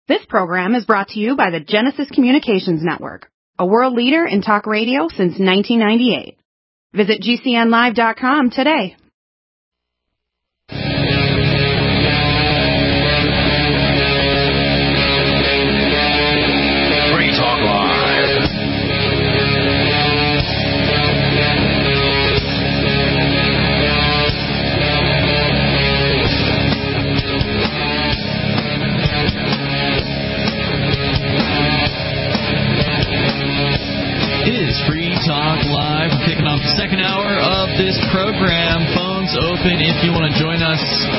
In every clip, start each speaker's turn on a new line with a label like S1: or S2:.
S1: This program is brought to you by the Genesis Communications Network, a world leader in talk radio since 1998. Visit GCNlive.com today.
S2: Free Talk Live.
S3: It is Free Talk Live. We're kicking off the second hour of this program. Phones open if you want to join us.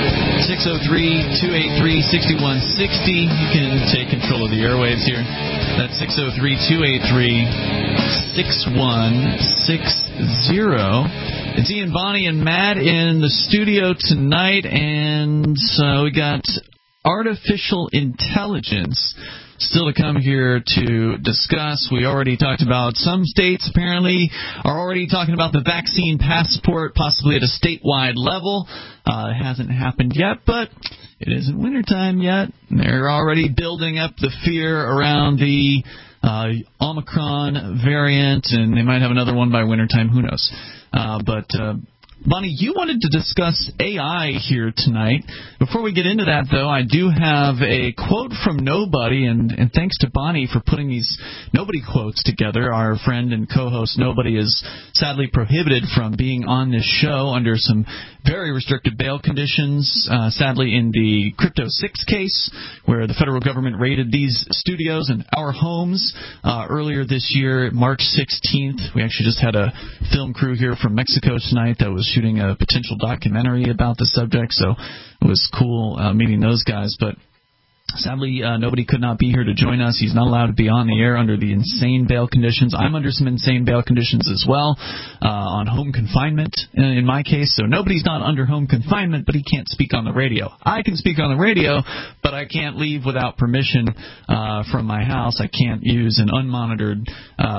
S3: 603-283-6160. You can take control of the airwaves here. That's 603-283-6160. It's Ian, Bonnie, and Matt in the studio tonight, and we got artificial intelligence still to come here to discuss. We already talked about some states apparently are already talking about the vaccine passport, possibly at a statewide level. It hasn't happened yet, but it isn't wintertime yet. They're already building up the fear around the Omicron variant, and they might have another one by wintertime. Who knows? But Bonnie, you wanted to discuss AI here tonight. Before we get into that, though, I do have a quote from Nobody, and thanks to Bonnie for putting these Nobody quotes together. Our friend and co-host Nobody is sadly prohibited from being on this show under some very restricted bail conditions, sadly in the Crypto 6 case, where the federal government raided these studios and our homes earlier this year, March 16th. We actually just had a film crew here from Mexico tonight that was shooting a potential documentary about the subject, so it was cool meeting those guys. But sadly, Nobody could not be here to join us. He's not allowed to be on the air under the insane bail conditions. I'm under some insane bail conditions as well, on home confinement in my case. So Nobody's not under home confinement, but he can't speak on the radio. I can speak on the radio, but I can't leave without permission from my house. I can't use an unmonitored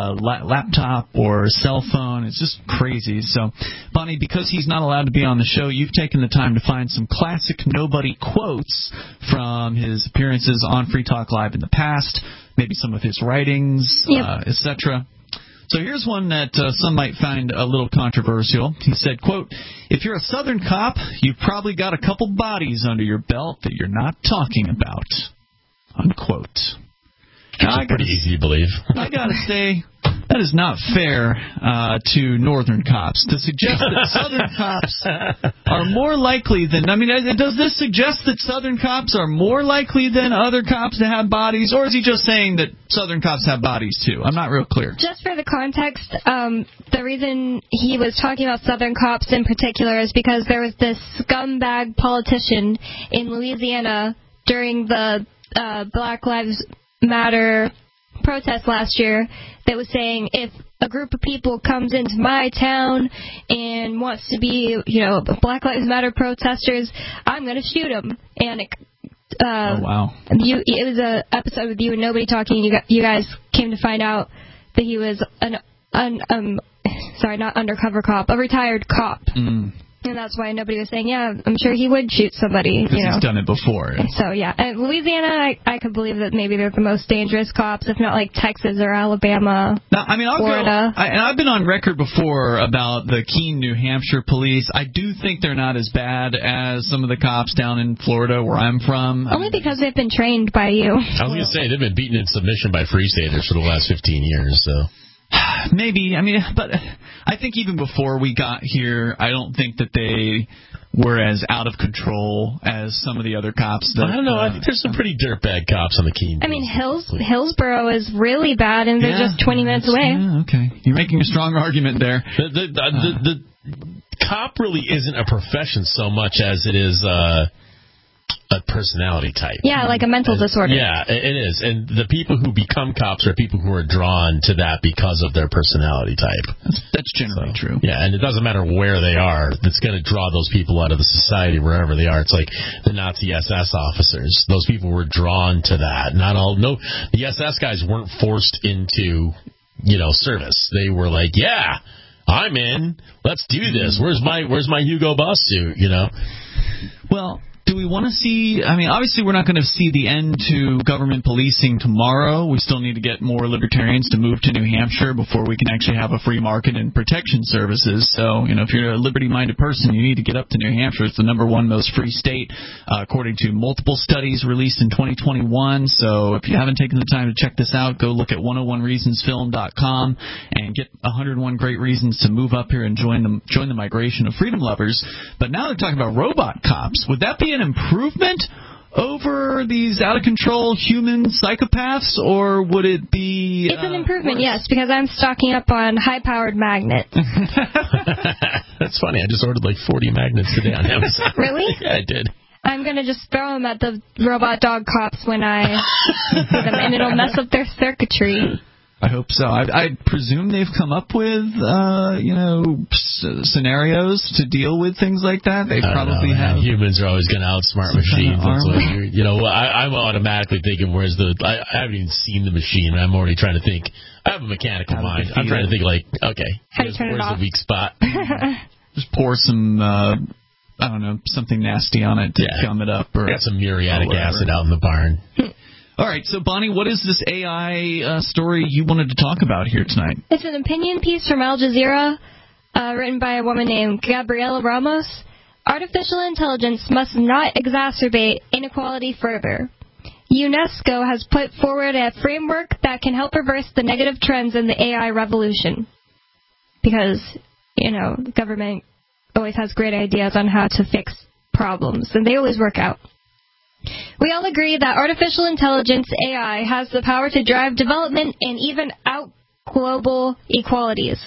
S3: laptop or cell phone. It's just crazy. So, Bonnie, because he's not allowed to be on the show, you've taken the time to find some classic Nobody quotes from his appearances on Free Talk Live in the past, maybe some of his writings, etc. So here's one that some might find a little controversial. He said, quote, "If you're a Southern cop, you've probably got a couple bodies under your belt that you're not talking about." Unquote.
S4: Now, pretty easy to believe.
S3: I got to say, that is not fair to Northern cops to suggest that Southern cops are more likely than... I mean, does this suggest that Southern cops are more likely than other cops to have bodies, or is he just saying that Southern cops have bodies too? I'm not real clear.
S5: Just for the context, the reason he was talking about Southern cops in particular is because there was this scumbag politician in Louisiana during the Black Lives Matter protest last year that was saying, if a group of people comes into my town and wants to be, Black Lives Matter protesters, I'm going to shoot them. And it was an episode with you and Nobody talking. You guys came to find out that he was not undercover cop, a retired cop. And that's why Nobody was saying, yeah, I'm sure he would shoot somebody.
S3: Because he's done it before.
S5: So, yeah. And Louisiana, I could believe that maybe they're the most dangerous cops, if not like Texas or Alabama, Florida.
S3: I've been on record before about the Keene, New Hampshire police. I do think they're not as bad as some of the cops down in Florida where I'm from.
S5: Only because they've been trained by you.
S4: I was going to say, they've been beaten in submission by Free Staters for the last 15 years, so...
S3: Maybe. But I think even before we got here, I don't think that they were as out of control as some of the other cops.
S4: I don't know. I think there's some pretty dirtbag cops on the Keene.
S5: Hillsborough is really bad, and they're just 20 minutes away.
S3: Yeah, okay. You're making a strong argument there.
S4: The cop really isn't a profession so much as it is a personality type.
S5: Yeah, like a mental disorder.
S4: Yeah, it is. And the people who become cops are people who are drawn to that because of their personality type.
S3: That's generally true.
S4: Yeah, and it doesn't matter where they are. It's going to draw those people out of the society wherever they are. It's like the Nazi SS officers. Those people were drawn to that. The SS guys weren't forced into, service. They were like, yeah, I'm in. Let's do this. Where's my Hugo Boss suit,
S3: Well, Do we want to see, I mean, obviously we're not going to see the end to government policing tomorrow. We still need to get more libertarians to move to New Hampshire before we can actually have a free market and protection services. So, if you're a liberty-minded person, you need to get up to New Hampshire. It's the #1 most free state, according to multiple studies released in 2021. So if you haven't taken the time to check this out, go look at 101reasonsfilm.com and get 101 great reasons to move up here and join the migration of freedom lovers. But now they're talking about robot cops. Would that be an improvement over these out-of-control human psychopaths, or would it be...
S5: It's an improvement, yes, because I'm stocking up on high-powered magnets.
S4: That's funny. I just ordered like 40 magnets today on Amazon.
S5: Really?
S4: Yeah, I did.
S5: I'm going to just throw them at the robot dog cops when I see them, and it'll mess up their circuitry.
S3: I hope so. I presume they've come up with, scenarios to deal with things like that. They probably have.
S4: Humans are always going to outsmart machines. That's what I'm automatically thinking, I haven't even seen the machine. I'm already trying to think. I have a mechanical mind. I'm trying to think where's the weak spot?
S3: Just pour some, something nasty on it to gum it up. Or
S4: got some muriatic acid out in the barn.
S3: All right, so Bonnie, what is this AI story you wanted to talk about here tonight?
S5: It's an opinion piece from Al Jazeera, written by a woman named Gabriela Ramos. Artificial intelligence must not exacerbate inequality further. UNESCO has put forward a framework that can help reverse the negative trends in the AI revolution. Because, the government always has great ideas on how to fix problems, and they always work out. We all agree that artificial intelligence, AI, has the power to drive development and even out global inequalities.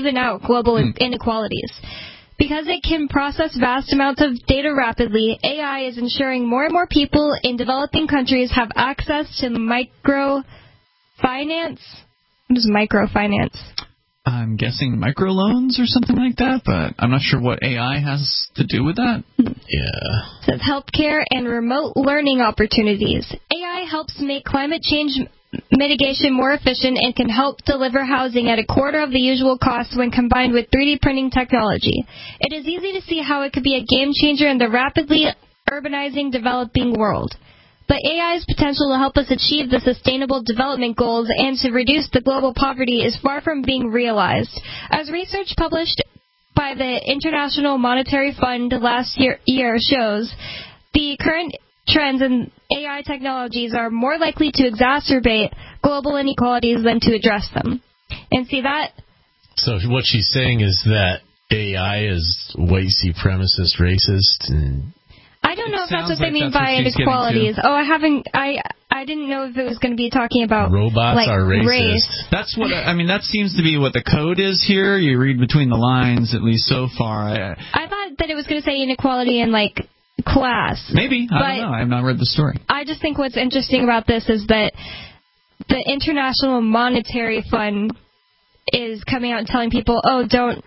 S5: Because it can process vast amounts of data rapidly, AI is ensuring more and more people in developing countries have access to microfinance. What is microfinance?
S3: I'm guessing microloans or something like that, but I'm not sure what AI has to do with that.
S4: Yeah.
S5: It says healthcare and remote learning opportunities. AI helps make climate change mitigation more efficient and can help deliver housing at a quarter of the usual cost when combined with 3D printing technology. It is easy to see how it could be a game changer in the rapidly urbanizing developing world. But AI's potential to help us achieve the Sustainable Development Goals and to reduce the global poverty is far from being realized. As research published by the International Monetary Fund last year shows, the current trends in AI technologies are more likely to exacerbate global inequalities than to address them. And see that?
S4: So what she's saying is that AI is white supremacist, racist, and...
S5: I don't know if that's what they mean by inequalities. I didn't know if it was going to be talking about
S4: robots are racist.
S5: Race.
S3: That's what that seems to be what the code is here. You read between the lines, at least so far.
S5: I thought that it was going to say inequality in class.
S3: Maybe. I don't know. I have not read the story.
S5: I just think what's interesting about this is that the International Monetary Fund is coming out and telling people, don't,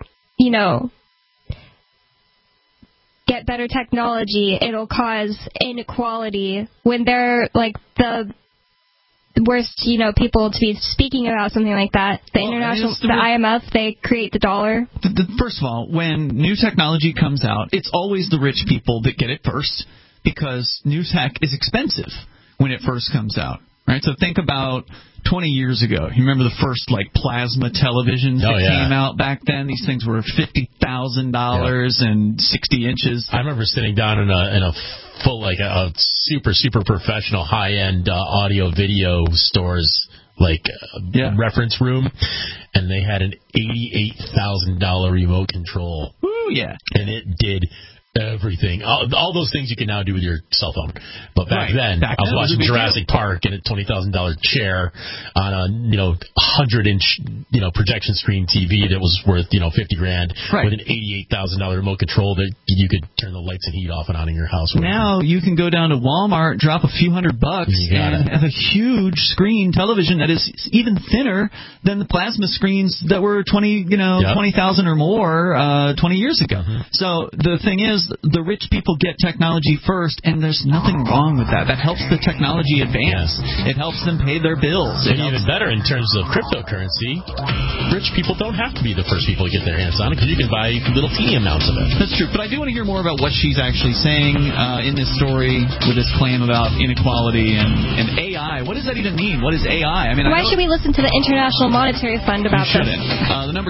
S5: get better technology, it'll cause inequality, when they're the worst, people to be speaking about something like that. The IMF, they create the dollar.
S3: First of all, when new technology comes out, it's always the rich people that get it first, because new tech is expensive when it first comes out. Right? So think about 20 years ago. You remember the first plasma televisions that came out back then? These things were $50,000 and 60 inches.
S4: I remember sitting down in a full a super super professional high end audio video stores reference room, and they had an $88,000 remote control.
S3: Ooh, yeah.
S4: And it did everything. All those things you can now do with your cell phone. But back then, I was watching Jurassic Park in a $20,000 chair on a 100-inch projection screen TV that was worth $50,000 with an $88,000 remote control that you could turn the lights and heat off and on in your house with.
S3: Now you can go down to Walmart, drop a few $100 and have a huge screen television that is even thinner than the plasma screens that were 20,000 or more 20 years ago. Mm-hmm. So the thing is, the rich people get technology first, and there's nothing wrong with that. That helps the technology advance. It helps them pay their bills.
S4: And even better in terms of cryptocurrency, rich people don't have to be the first people to get their hands on it because you can buy little teeny amounts of it.
S3: That's true, but I do want to hear more about what she's actually saying in this story with this claim about inequality and AI. What does that even mean? What is AI? I mean,
S5: why should we listen to the International Monetary Fund about this?
S3: The number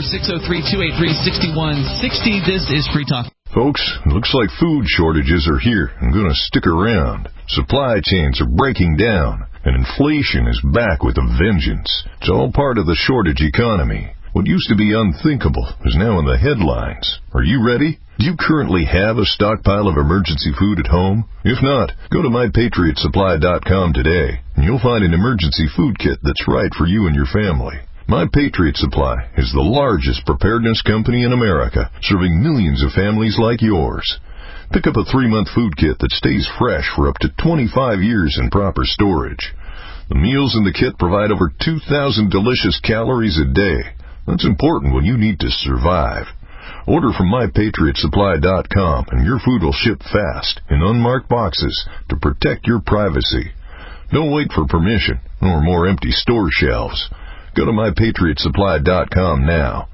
S3: 603-283-6160. This is Free Talk.
S2: Folks, it looks like food shortages are here and going to stick around. Supply chains are breaking down, and inflation is back with a vengeance. It's all part of the shortage economy. What used to be unthinkable is now in the headlines. Are you ready? Do you currently have a stockpile of emergency food at home? If not, go to MyPatriotSupply.com today, and you'll find an emergency food kit that's right for you and your family. My Patriot Supply is the largest preparedness company in America, serving millions of families like yours. Pick up a 3-month food kit that stays fresh for up to 25 years in proper storage. The meals in the kit provide over 2,000 delicious calories a day. That's important when you need to survive. Order from MyPatriotSupply.com and your food will ship fast in unmarked boxes to protect your privacy. Don't wait for permission or more empty store shelves. Go to MyPatriotSupply.com now.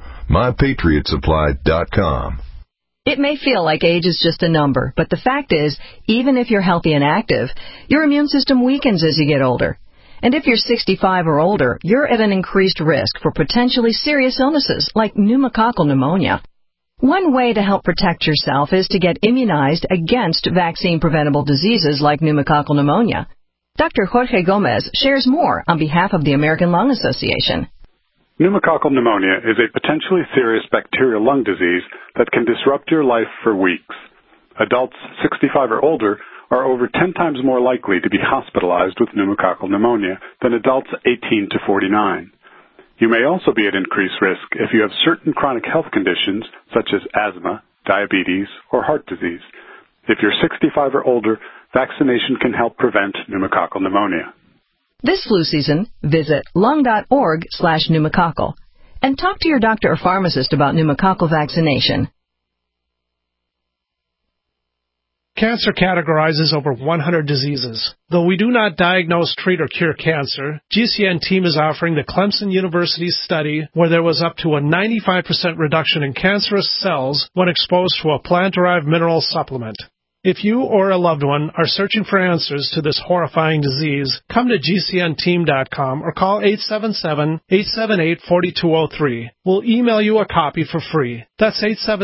S2: MyPatriotSupply.com.
S6: It may feel like age is just a number, but the fact is, even if you're healthy and active, your immune system weakens as you get older. And if you're 65 or older, you're at an increased risk for potentially serious illnesses like pneumococcal pneumonia. One way to help protect yourself is to get immunized against vaccine-preventable diseases like pneumococcal pneumonia. Dr. Jorge Gomez shares more on behalf of the American Lung Association.
S7: Pneumococcal pneumonia is a potentially serious bacterial lung disease that can disrupt your life for weeks. Adults 65 or older are over 10 times more likely to be hospitalized with pneumococcal pneumonia than adults 18 to 49. You may also be at increased risk if you have certain chronic health conditions such as asthma, diabetes, or heart disease. If you're 65 or older, vaccination can help prevent pneumococcal pneumonia.
S6: This flu season, visit lung.org/pneumococcal and talk to your doctor or pharmacist about pneumococcal vaccination.
S8: Cancer categorizes over 100 diseases. Though we do not diagnose, treat, or cure cancer, GCN team is offering the Clemson University study where there was up to a 95% reduction in cancerous cells when exposed to a plant-derived mineral supplement. If you or a loved one are searching for answers to this horrifying disease, come to GCNteam.com or call 877-878-4203. We'll email you a copy for free. That's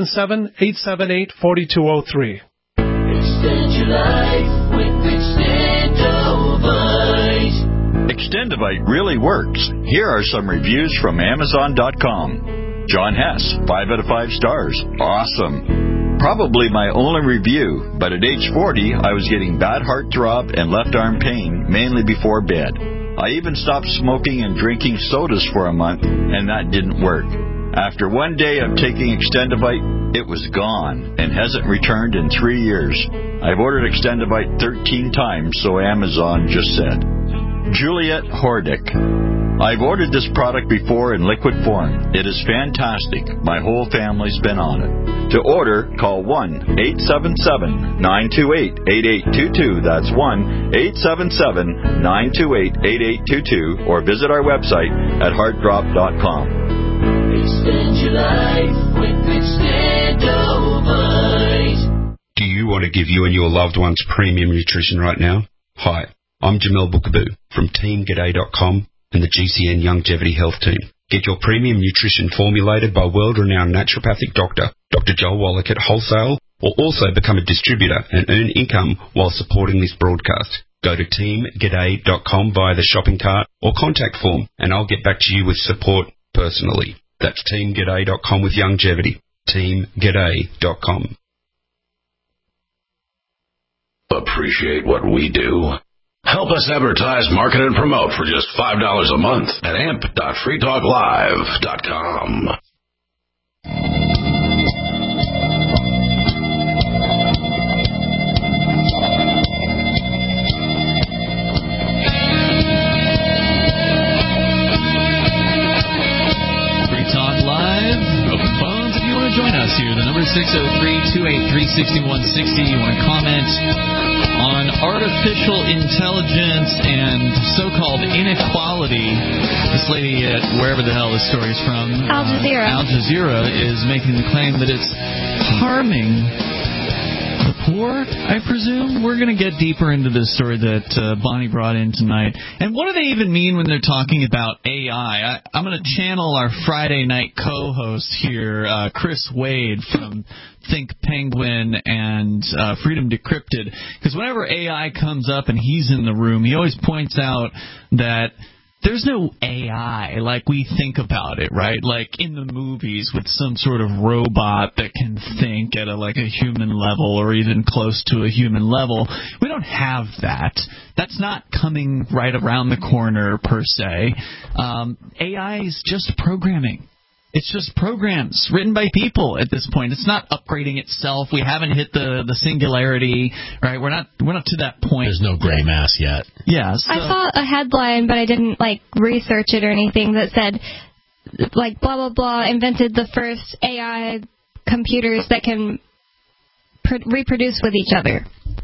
S8: 877-878-4203.
S9: Extend your life with Extendovite. Extendovite really works. Here are some reviews from Amazon.com. John Hess, 5 out of 5 stars. Awesome. Probably my only review, but at age 40, I was getting bad heart throb and left arm pain, mainly before bed. I even stopped smoking and drinking sodas for a month, and that didn't work. After one day of taking Extendovite, it was gone and hasn't returned in 3 years. I've ordered Extendovite 13 times, so Amazon just said. Juliet Hordick. I've ordered this product before in liquid form. It is fantastic. My whole family's been on it. To order, call 1-877-928-8822. That's 1-877-928-8822. Or visit our website at heartdrop.com. Extend your life with Extendovite.
S10: Do you want to give you and your loved ones premium nutrition right now? Hi, I'm Jamel Bookaboo from TeamGaday.com and the GCN Longevity Health Team. Get your premium nutrition formulated by world-renowned naturopathic doctor, Dr. Joel Wallach at Wholesale, or also become a distributor and earn income while supporting this broadcast. Go to TeamGaday.com via the shopping cart or contact form, and I'll get back to you with support personally. That's TeamGaday.com with longevity. TeamGaday.com.
S11: Appreciate what we do? Help us advertise, market, and promote for just $5 a month at amp.freetalklive.com.
S3: Free Talk Live. Open phones if you want to join us here. The number is 603-283-6160. You want to comment on artificial intelligence and so-called inequality. This lady at wherever the hell this story is from,
S5: Al
S3: Jazeera, is making the claim that it's harming the poor, I presume. We're going to get deeper into this story that Bonnie brought in tonight. And what do they even mean when they're talking about AI? I'm going to channel our Friday night co-host here, Chris Wade from Think Penguin and Freedom Decrypted. Because whenever AI comes up and he's in the room, he always points out that there's no AI like we think about it, right? Like in the movies with some sort of robot that can think at a human level or even close to a human level. We don't have that. That's not coming right around the corner per se. AI is just programming. It's just programs written by people at this point. It's not upgrading itself. We haven't hit the singularity, right? We're not to that point.
S4: There's no gray mass yet.
S3: Yeah. So.
S5: I saw a headline, but I didn't research it or anything that said blah blah blah invented the first AI computers that can reproduce with each other.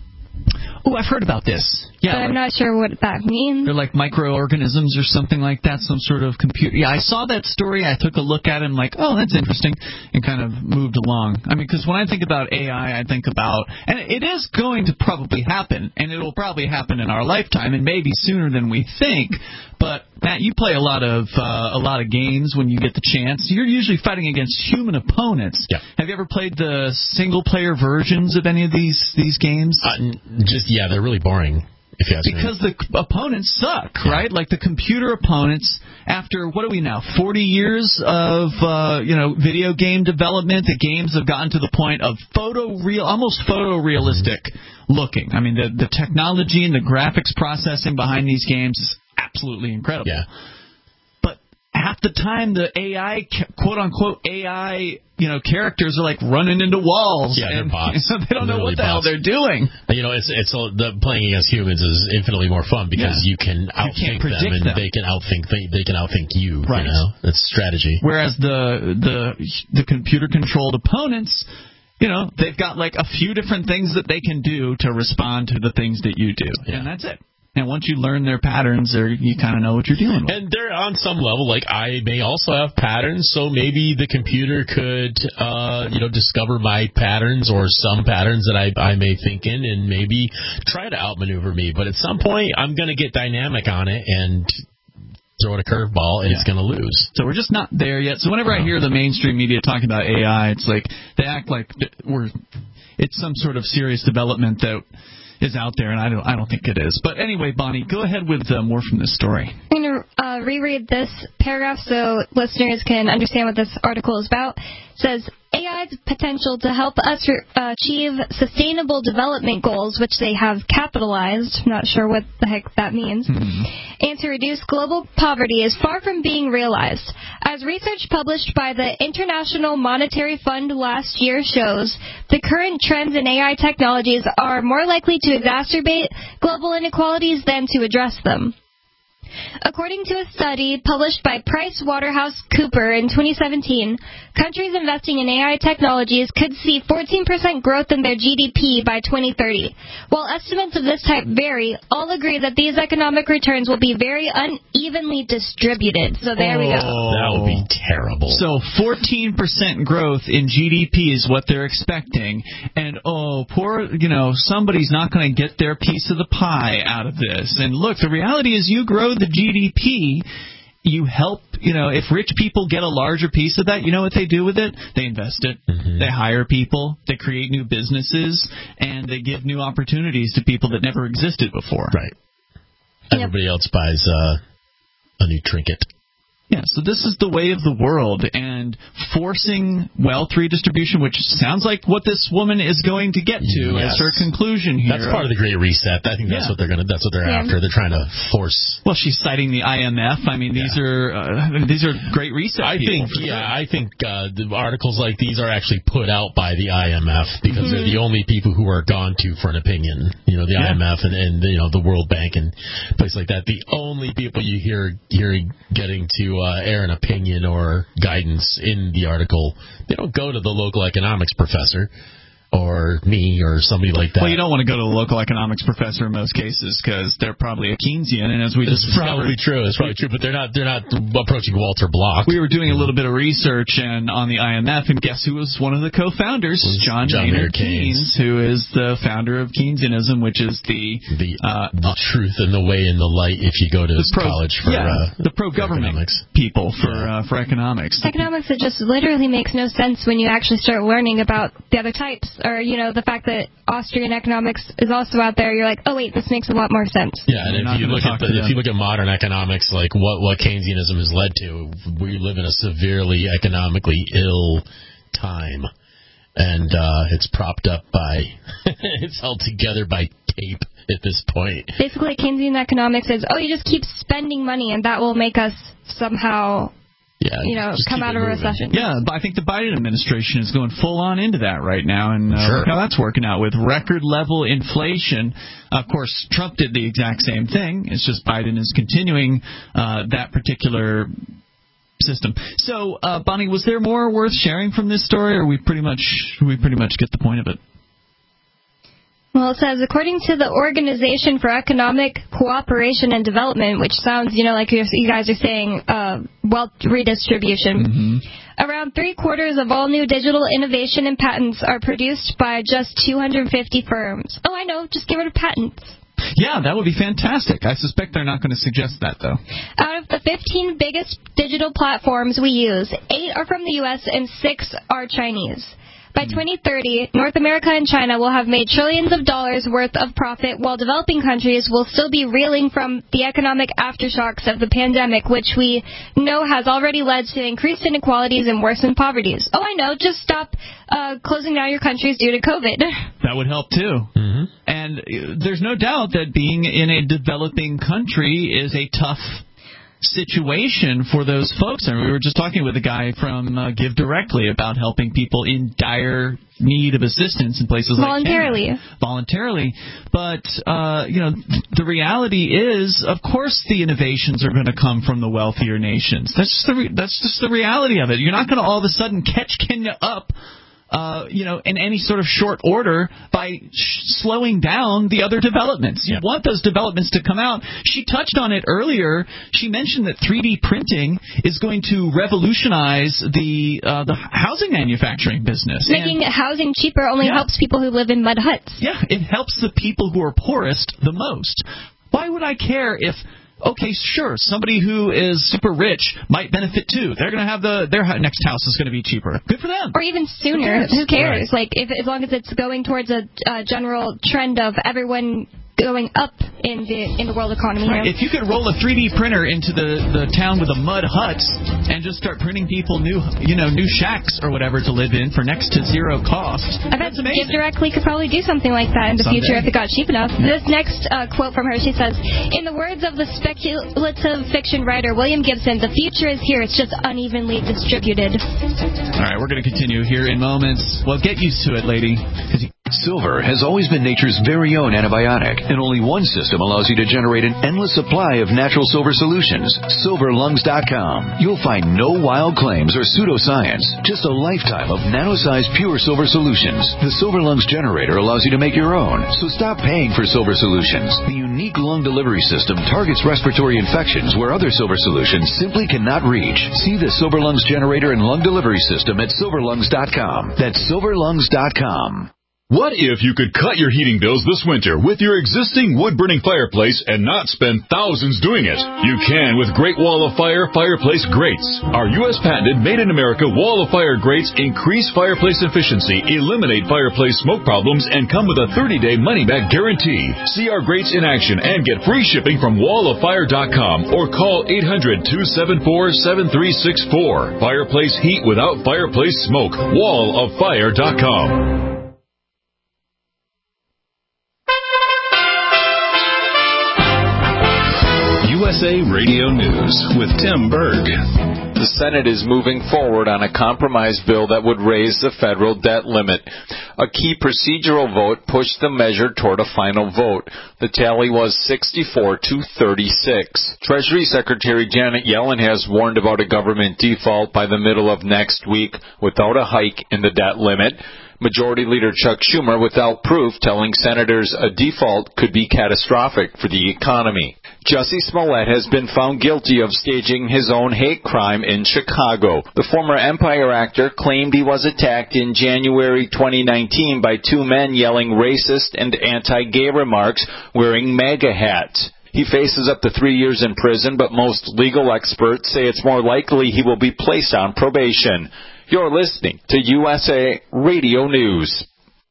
S3: Oh, I've heard about this. Yeah,
S5: but I'm not sure what that means.
S3: They're like microorganisms or something like that, some sort of computer. Yeah, I saw that story. I took a look at it and oh, that's interesting, and kind of moved along. I mean, because when I think about AI, I think about, and it is going to probably happen, and it will probably happen in our lifetime, and maybe sooner than we think. But Matt, you play a lot of games when you get the chance. You're usually fighting against human opponents.
S4: Yeah.
S3: Have you ever played the single-player versions of any of these games?
S4: Yeah, they're really boring. If you ask me.
S3: Because the opponents suck, right? Like the computer opponents, after, what are we now, 40 years of video game development, the games have gotten to the point of almost photorealistic looking. I mean, the technology and the graphics processing behind these games is absolutely incredible.
S4: Yeah.
S3: But half the time, the AI, quote-unquote AI, characters are running into walls.
S4: Yeah, they're bots.
S3: So they don't know what the hell they're doing.
S4: Playing against humans is infinitely more fun because you can outthink them, and they can outthink you.
S3: Right.
S4: That's strategy.
S3: Whereas the computer-controlled opponents, they've got a few different things that they can do to respond to the things that you do, and that's it. And once you learn their patterns, you kind of know what you're dealing with.
S4: And they're on some level, I may also have patterns, so maybe the computer could, discover my patterns or some patterns that I may think in and maybe try to outmaneuver me. But at some point, I'm going to get dynamic on it and throw it a curveball, and it's going to lose.
S3: So we're just not there yet. So whenever I hear the mainstream media talking about AI, it's they act like it's some sort of serious development that is out there, and I don't think it is. But anyway, Bonnie, go ahead with more from this story.
S5: I'm going to reread this paragraph so listeners can understand what this article is about. It says, AI's potential to help us achieve sustainable development goals, which they have capitalized, I'm not sure what the heck that means, and to reduce global poverty is far from being realized. As research published by the International Monetary Fund last year shows, the current trends in AI technologies are more likely to exacerbate global inequalities than to address them. According to a study published by PricewaterhouseCoopers in 2017, countries investing in AI technologies could see 14% growth in their GDP by 2030. While estimates of this type vary, all agree that these economic returns will be very unevenly distributed. So there we go.
S4: That would be terrible.
S3: So 14% growth in GDP is what they're expecting. And, somebody's not going to get their piece of the pie out of this. And look, the reality is you grow the GDP, you help, if rich people get a larger piece of that, you know what they do with it? They invest it. Mm-hmm. They hire people. They create new businesses. And they give new opportunities to people that never existed before.
S4: Right. Everybody else buys a new trinket.
S3: Yeah, so this is the way of the world, and forcing wealth redistribution, which sounds like what this woman is going to get to as her conclusion here.
S4: That's part of the Great Reset. I think that's what they're after. They're trying to force.
S3: Well, she's citing the IMF. I mean, these are Great Reset.
S4: I think the articles like these are actually put out by the IMF because they're the only people who are gone to for an opinion. The IMF and the World Bank and places like that. The only people you hear getting to air an opinion or guidance in the article, they don't go to the local economics professor or me or somebody like that.
S3: Well, you don't want to go to the local economics professor in most cases because they're probably a Keynesian, and as we just discovered,
S4: It's probably true, but they're not approaching Walter Block.
S3: We were doing a little bit of research on the IMF, and guess who was one of the co-founders? John Maynard Keynes, who is the founder of Keynesianism, which is the
S4: truth and the way and the light if you go to college for
S3: the pro-government people for economics.
S5: Economics, it just literally makes no sense when you actually start learning about the other types. Or, the fact that Austrian economics is also out there, you're like, oh, wait, this makes a lot more sense.
S4: Yeah, and if you look at modern economics, like what Keynesianism has led to, we live in a severely economically ill time. And it's propped up by, it's held together by tape at this point.
S5: Basically, Keynesian economics is, you just keep spending money and that will make us somehow... come out of a recession.
S3: Yeah, but I think the Biden administration is going full on into that right now, and look how that's working out with record level inflation. Of course, Trump did the exact same thing. It's just Biden is continuing that particular system. So, Bonnie, was there more worth sharing from this story, or we pretty much get the point of it?
S5: Well, it says, according to the Organization for Economic Cooperation and Development, which sounds, like you guys are saying, wealth redistribution, around 3/4 of all new digital innovation and patents are produced by just 250 firms. Oh, I know, just get rid of patents.
S3: Yeah, that would be fantastic. I suspect they're not going to suggest that, though.
S5: Out of the 15 biggest digital platforms we use, 8 are from the U.S. and 6 are Chinese. By 2030, North America and China will have made trillions of dollars worth of profit, while developing countries will still be reeling from the economic aftershocks of the pandemic, which we know has already led to increased inequalities and worsened poverty. Oh, I know. Just stop closing down your countries due to COVID.
S3: That would help, too. Mm-hmm. And there's no doubt that being in a developing country is a tough situation for those folks. And we were just talking with a guy from Give Directly about helping people in dire need of assistance in places like Canada. Voluntarily. But, the reality is, of course, the innovations are going to come from the wealthier nations. That's just the reality of it. You're not going to all of a sudden catch Kenya up in any sort of short order by slowing down the other developments. You want those developments to come out. She touched on it earlier. She mentioned that 3D printing is going to revolutionize the housing manufacturing business.
S5: Making housing cheaper only helps people who live in mud huts.
S3: Yeah, it helps the people who are poorest the most. Why would I care if... Okay, sure, somebody who is super rich might benefit too. They're going to have their next house is going to be cheaper. Good for them.
S5: Or even sooner. Who cares? Right. As long as it's going towards a general trend of everyone going up in the world economy.
S3: Right. If you could roll a 3D printer into the town with the mud huts and just start printing people new shacks or whatever to live in for next to zero cost, that's amazing.
S5: Give Directly could probably do something like that in the future if it got cheap enough. This next quote from her, she says, in the words of the speculative fiction writer William Gibson, the future is here, it's just unevenly distributed.
S3: All right, we're going to continue here in moments. Well, get used to it, lady.
S12: Silver has always been nature's very own antibiotic, and only one system allows you to generate an endless supply of natural silver solutions. SilverLungs.com. You'll find no wild claims or pseudoscience, just a lifetime of nano-sized pure silver solutions. The Silver Lungs generator allows you to make your own, so stop paying for silver solutions. The unique lung delivery system targets respiratory infections where other silver solutions simply cannot reach. See the Silver Lungs generator and lung delivery system at SilverLungs.com. That's SilverLungs.com.
S2: What if you could cut your heating bills this winter with your existing wood-burning fireplace and not spend thousands doing it? You can with Great Wall of Fire fireplace grates. Our U.S. patented made-in-America Wall of Fire grates increase fireplace efficiency, eliminate fireplace smoke problems, and come with a 30-day money-back guarantee. See our grates in action and get free shipping from walloffire.com or call 800-274-7364. Fireplace heat without fireplace smoke. walloffire.com. USA Radio News with Tim Berg.
S13: The Senate is moving forward on a compromise bill that would raise the federal debt limit. A key procedural vote pushed the measure toward a final vote. The tally was 64-36. Treasury Secretary Janet Yellen has warned about a government default by the middle of next week without a hike in the debt limit. Majority Leader Chuck Schumer without proof, telling senators a default could be catastrophic for the economy. Jussie Smollett has been found guilty of staging his own hate crime in Chicago. The former Empire actor claimed he was attacked in January 2019 by two men yelling racist and anti-gay remarks wearing MAGA hats. He faces up to 3 years in prison, but most legal experts say it's more likely he will be placed on probation. You're listening to USA Radio News.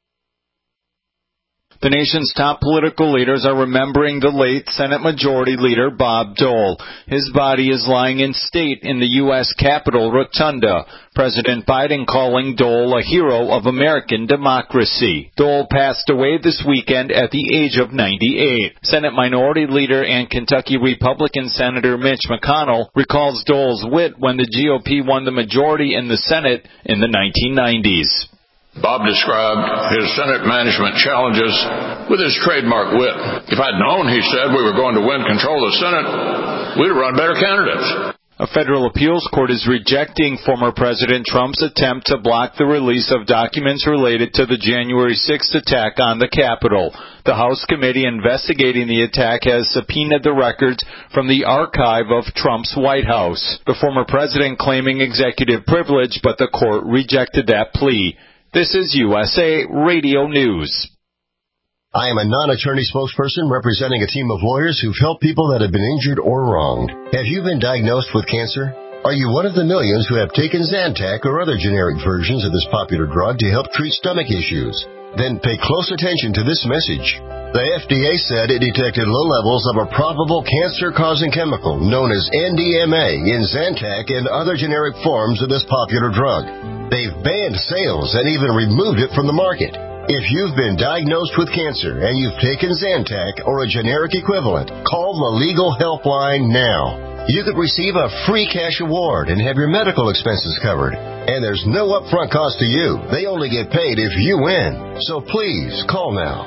S13: The nation's top political leaders are remembering the late Senate Majority Leader Bob Dole. His body is lying in state in the U.S. Capitol Rotunda. President Biden calling Dole a hero of American democracy. Dole passed away this weekend at the age of 98. Senate Minority Leader and Kentucky Republican Senator Mitch McConnell recalls Dole's wit when the GOP won the majority in the Senate in the 1990s.
S11: Bob described his Senate management challenges with his trademark wit. If I'd known, he said, we were going to win control of the Senate, we'd have run better candidates.
S13: A federal appeals court is rejecting former President Trump's attempt to block the release of documents related to the January 6th attack on the Capitol. The House committee investigating the attack has subpoenaed the records from the archive of Trump's White House. The former president claiming executive privilege, but the court rejected that plea. This is USA Radio News.
S14: I am a non-attorney spokesperson representing a team of lawyers who've helped people that have been injured or wronged. Have you been diagnosed with cancer? Are you one of the millions who have taken Zantac or other generic versions of this popular drug to help treat stomach issues? Then pay close attention to this message. The FDA said it detected low levels of a probable cancer-causing chemical known as NDMA in Zantac and other generic forms of this popular drug. They've banned sales and even removed it from the market. If you've been diagnosed with cancer and you've taken Zantac or a generic equivalent, call the Legal Helpline now. You could receive a free cash award and have your medical expenses covered. And there's no upfront cost to you. They only get paid if you win. So please call now.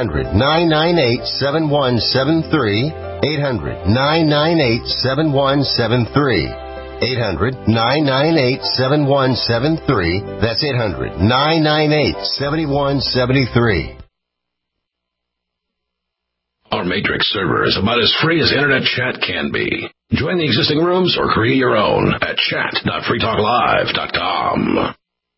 S14: 800-998-7173. 800-998-7173. 800-998-7173. That's 800-998-7173.
S11: Our Matrix server is about as free as internet chat can be. Join the existing rooms or create your own at chat.freetalklive.com.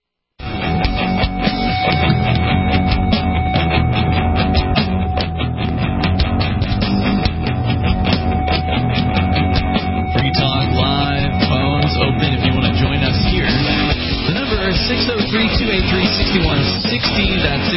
S3: Free Talk Live, phones open if you want to join us here. The number is 603-283-6160. That's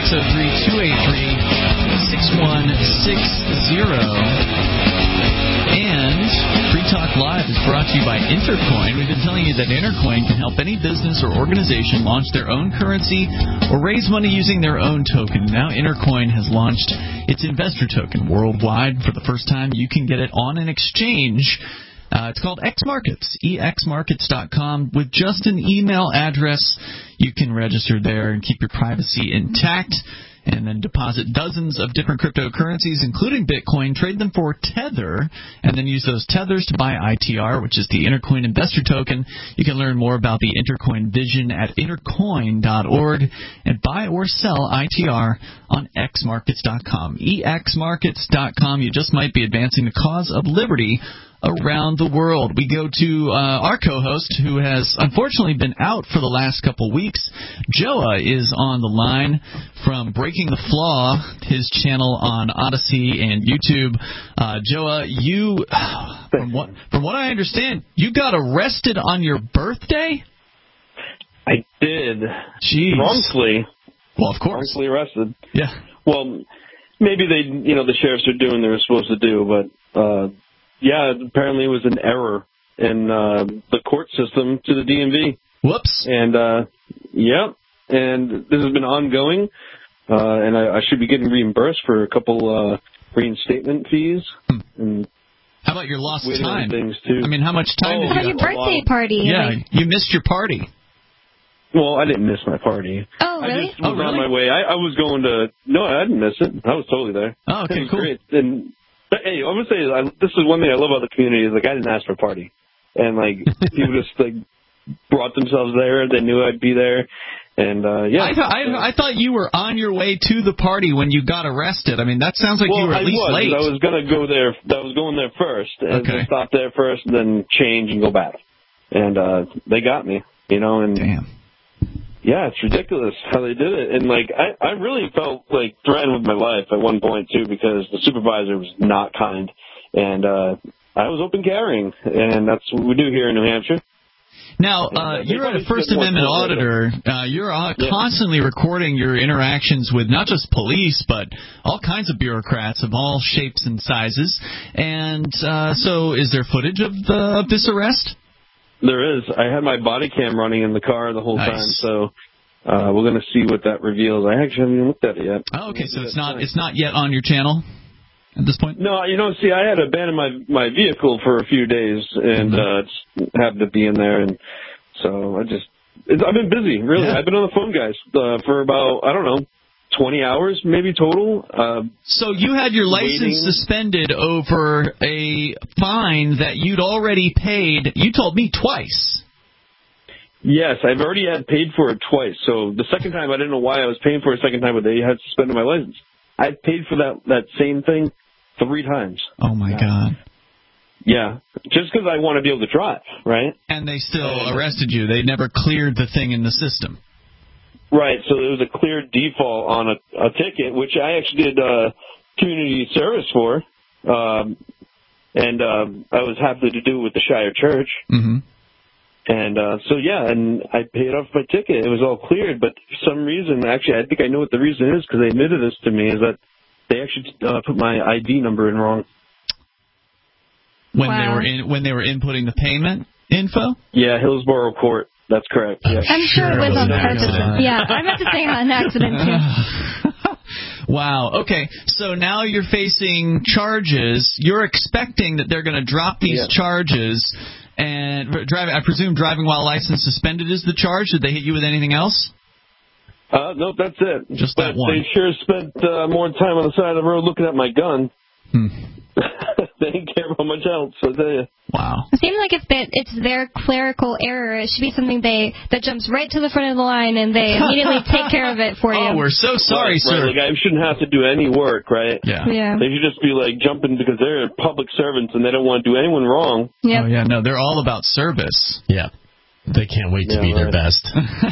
S3: 603-283-6160. And Free Talk Live is brought to you by Intercoin. We've been telling you that Intercoin can help any business or organization launch their own currency or raise money using their own token. Now Intercoin has launched its investor token worldwide. For the first time, you can get it on an exchange. It's called XMarkets, exmarkets.com. With just an email address, you can register there and keep your privacy intact, and then deposit dozens of different cryptocurrencies, including Bitcoin, trade them for Tether, and then use those Tethers to buy ITR, which is the Intercoin Investor Token. You can learn more about the Intercoin vision at intercoin.org and buy or sell ITR on xmarkets.com. exmarkets.com. You just might be advancing the cause of liberty around the world. We go to our co-host, who has unfortunately been out for the last couple weeks. Joa is on the line from Breaking the Flaw, his channel on Odyssey and YouTube. Joa, you, from what I understand, you got arrested on your birthday?
S15: I did.
S3: Jeez.
S15: Wrongfully.
S3: Well, of course.
S15: Wrongfully arrested.
S3: Yeah.
S15: Well, maybe the sheriffs are doing what they're supposed to do, but yeah, apparently it was an error in the court system to the DMV.
S3: Whoops.
S15: And, and this has been ongoing, and I should be getting reimbursed for a couple reinstatement fees. And
S3: how about your lost time?
S15: Things too.
S3: I mean, how much time did you have?
S5: Your birthday party.
S3: Yeah, you missed your party.
S15: Well, I didn't miss my party.
S5: Oh, really?
S15: I just was on my way. I was going to... No, I didn't miss it. I was totally there.
S3: Oh, okay,
S15: it was
S3: cool.
S15: great. And, hey, I'm going to say, this is one thing I love about the community is, like, I didn't ask for a party. And, like, people just, like, brought themselves there. They knew I'd be there. And, yeah.
S3: I thought you were on your way to the party when you got arrested. I mean, that sounds like you were at least late.
S15: I was going to go there. I was going there first. And then stop there first and then change and go back. And they got me, you know. And
S3: damn.
S15: Yeah, it's ridiculous how they did it. And, like, I really felt, like, threatened with my life at one point, too, because the supervisor was not kind. And I was open carrying. And that's what we do here in New Hampshire.
S3: Now, you're a First Amendment auditor. You're constantly recording your interactions with not just police, but all kinds of bureaucrats of all shapes and sizes. And so is there footage of this arrest?
S15: There is. I had my body cam running in the car the whole time, so we're going to see what that reveals. I actually haven't even looked at it yet.
S3: Oh, okay, so it's not yet on your channel at this point?
S15: No, you know, see, I had abandoned my vehicle for a few days, and just happened to be in there, and so I've been busy, really. Yeah. I've been on the phone, guys, for about, I don't know, 20 hours maybe total.
S3: So you had your license suspended over a fine that you'd already paid, you told me, twice.
S15: Yes, I've already had paid for it twice. So the second time, I didn't know why I was paying for it a second time, but they had suspended my license. I paid for that same thing 3 times.
S3: Oh, my God.
S15: Yeah, just because I want to be able to drive, right?
S3: And they still arrested you. They never cleared the thing in the system.
S15: Right, so there was a clear default on a ticket, which I actually did community service for, and I was happy to do it with the Shire Church. Mm-hmm. And so, yeah, and I paid off my ticket. It was all cleared, but for some reason, actually, I think I know what the reason is, because they admitted this to me, is that they actually put my ID number in wrong.
S3: When they were inputting the payment info?
S15: Yeah, Hillsborough Court. That's correct. Yeah.
S5: I'm sure it was on purpose. Yeah, I meant to say on accident, too.
S3: Wow. Okay, so now you're facing charges. You're expecting that they're going to drop these charges. And I presume driving while license suspended is the charge. Did they hit you with anything else?
S15: No, that's it.
S3: Just that one.
S15: They sure spent more time on the side of the road looking at my gun. They didn't care about much else, I tell you.
S3: Wow.
S5: It seems like it's their clerical error. It should be something that jumps right to the front of the line, and they immediately take care of it for you.
S3: Oh, we're so sorry, sir.
S15: Right, like, I shouldn't have to do any work, right?
S3: Yeah.
S15: They should just be, like, jumping because they're public servants and they don't want to do anyone wrong.
S5: Yep.
S3: Oh, yeah, no, they're all about service.
S4: Yeah. They can't wait to be their best.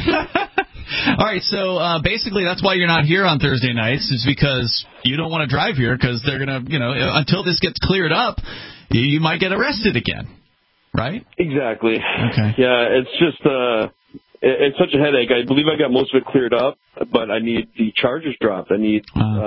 S3: All right, so basically that's why you're not here on Thursday nights, is because you don't want to drive here because they're going to, until this gets cleared up, you might get arrested again, right?
S15: Exactly.
S3: Okay.
S15: Yeah, it's just, it's such a headache. I believe I got most of it cleared up, but I need the charges dropped. I need,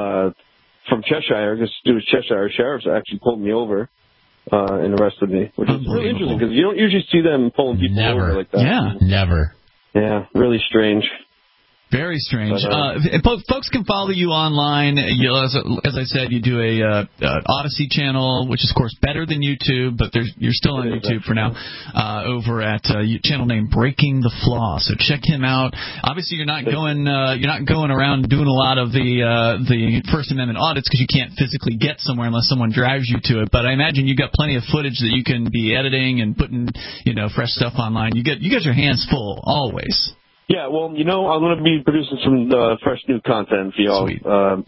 S15: from Cheshire, because it was Cheshire Sheriffs actually pulled me over. And arrested me, which is really interesting because you don't usually see them pulling people over like that.
S3: Yeah,
S4: never.
S15: Yeah, really strange.
S3: Very strange. Folks can follow you online. As I said, you do a Odyssey channel, which is, of course, better than YouTube, but you're still on YouTube for now. Over at channel name Breaking the Flaw. So check him out. Obviously, you're not going around doing a lot of the First Amendment audits because you can't physically get somewhere unless someone drives you to it. But I imagine you've got plenty of footage that you can be editing and putting fresh stuff online. You got your hands full always.
S15: Yeah, well, I'm going to be producing some fresh new content for y'all.
S3: Sweet.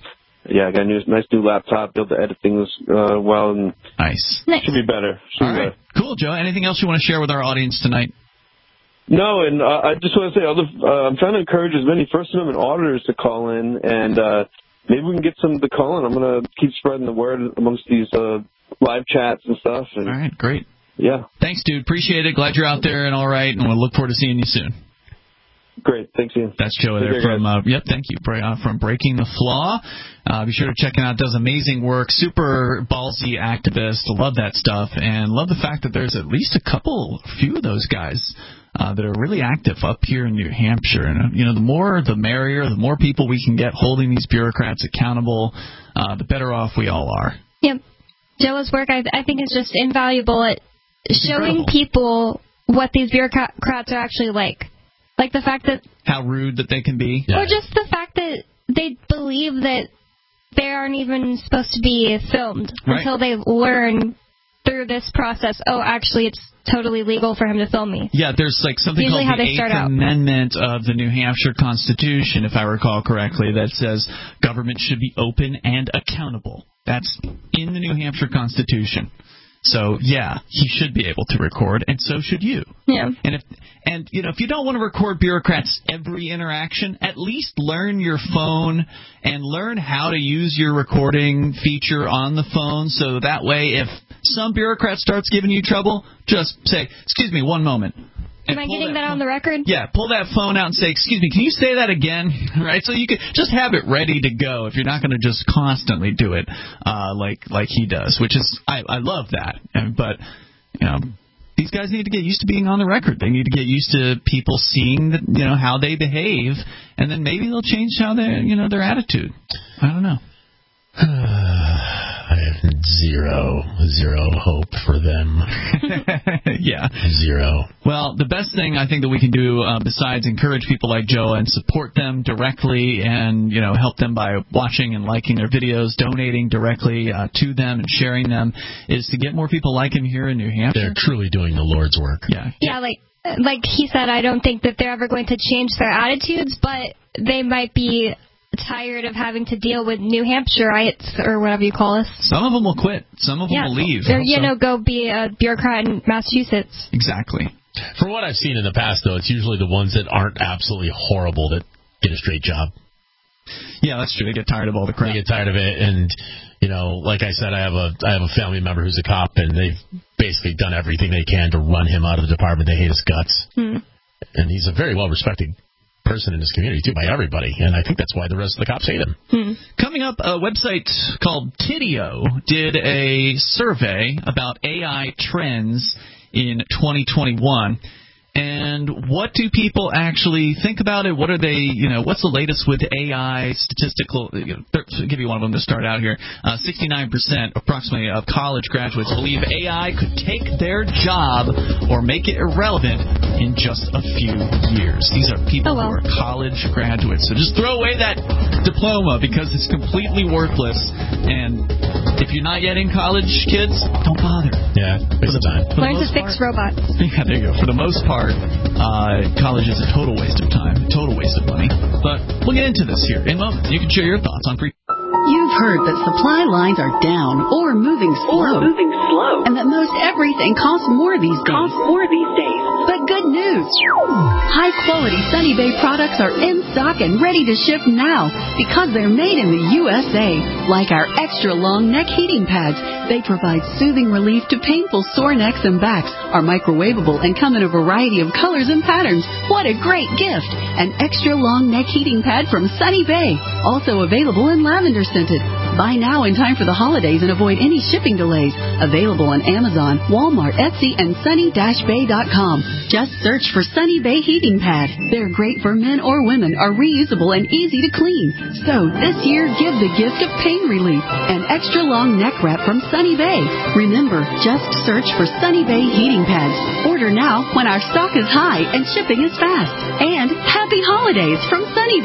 S15: I got a nice new laptop, be able to edit things well, and
S3: nice.
S15: Should be better.
S3: All right, cool, Joe. Anything else you want to share with our audience tonight?
S15: No, and I just want to say, I'm trying to encourage as many First Amendment auditors to call in, and maybe we can get some to call in. I'm going to keep spreading the word amongst these live chats and stuff. And,
S3: all right, great.
S15: Yeah.
S3: Thanks, dude. Appreciate it. Glad you're out there and all right, and we'll look forward to seeing you soon.
S15: Great, thanks, Ian.
S3: That's Joe there from thank you, from Breaking the Flaw. Be sure to check him out. Does amazing work. Super ballsy activist. Love that stuff, and love the fact that there's at least a few of those guys that are really active up here in New Hampshire. And the more the merrier. The more people we can get holding these bureaucrats accountable, the better off we all are.
S5: Yep. Joe's work, I think, is just invaluable at showing people what these bureaucrats are actually like. Like the fact that
S3: how rude that they can be.
S5: Or just the fact that they believe that they aren't even supposed to be filmed until they learn through this process, actually it's totally legal for him to film me.
S3: Yeah, there's like something
S5: Usually
S3: called the Eighth Amendment of the New Hampshire Constitution, if I recall correctly, that says government should be open and accountable. That's in the New Hampshire Constitution. So, yeah, he should be able to record, and so should you.
S5: Yeah.
S3: And if you don't want to record bureaucrats' every interaction, at least learn your phone and learn how to use your recording feature on the phone, so that way if some bureaucrat starts giving you trouble, just say, excuse me, one moment.
S5: Am I getting that on the record?
S3: Yeah, pull that phone out and say, excuse me, can you say that again? Right? So you can just have it ready to go if you're not going to just constantly do it like he does, which is, I love that. But, these guys need to get used to being on the record. They need to get used to people seeing how they behave, and then maybe they'll change how their attitude. I don't know.
S4: I have zero hope for them.
S3: Yeah.
S4: Zero.
S3: Well, the best thing I think that we can do besides encourage people like Joe and support them directly and, help them by watching and liking their videos, donating directly to them and sharing them, is to get more people like him here in New Hampshire.
S4: They're truly doing the Lord's work.
S3: Yeah.
S5: Yeah, like he said, I don't think that they're ever going to change their attitudes, but they might be tired of having to deal with New Hampshireites or whatever you call us.
S3: Some of them will quit. Some of them will leave.
S5: Or, go be a bureaucrat in Massachusetts.
S3: Exactly.
S4: From what I've seen in the past, though, it's usually the ones that aren't absolutely horrible that get a straight job.
S3: Yeah, that's true. They get tired of all the crap.
S4: They get tired of it, and like I said, I have a family member who's a cop, and they've basically done everything they can to run him out of the department. They hate his guts, and he's a very well respected person in his community too by everybody, and I think that's why the rest of the cops hate him.
S3: Coming up, a website called Tidio did a survey about AI trends in 2021. And what do people actually think about it? What are they, what's the latest with AI statistical? To give you one of them to start out here, 69% approximately of college graduates believe AI could take their job or make it irrelevant in just a few years. These are people who are college graduates. So just throw away that diploma because it's completely worthless. And if you're not yet in college, kids, don't bother.
S4: Yeah, waste of time.
S5: Learn to fix robots.
S3: Yeah, there you go. For the most part, college is a total waste of time, total waste of money. But we'll get into this here in a moment. You can share your thoughts on free.
S16: You've heard that supply lines are down or moving slow, and that most everything costs more these days. But good news! High-quality Sunny Bay products are in stock and ready to ship now because they're made in the USA. Like our extra-long neck heating pads, they provide soothing relief to painful sore necks and backs, are microwavable and come in a variety of colors and patterns. What a great gift! An extra-long neck heating pad from Sunny Bay, also available in lavender scented. Buy now in time for the holidays and avoid any shipping delays. Available on Amazon, Walmart, Etsy, and sunny-bay.com. Just search for Sunny Bay Heating Pad. They're great for men or women, are reusable and easy to clean. So this year, give the gift of pain relief. An extra long neck wrap from Sunny Bay. Remember, just search for Sunny Bay Heating Pads. Order now when our stock is high and shipping is fast. And happy holidays from Sunny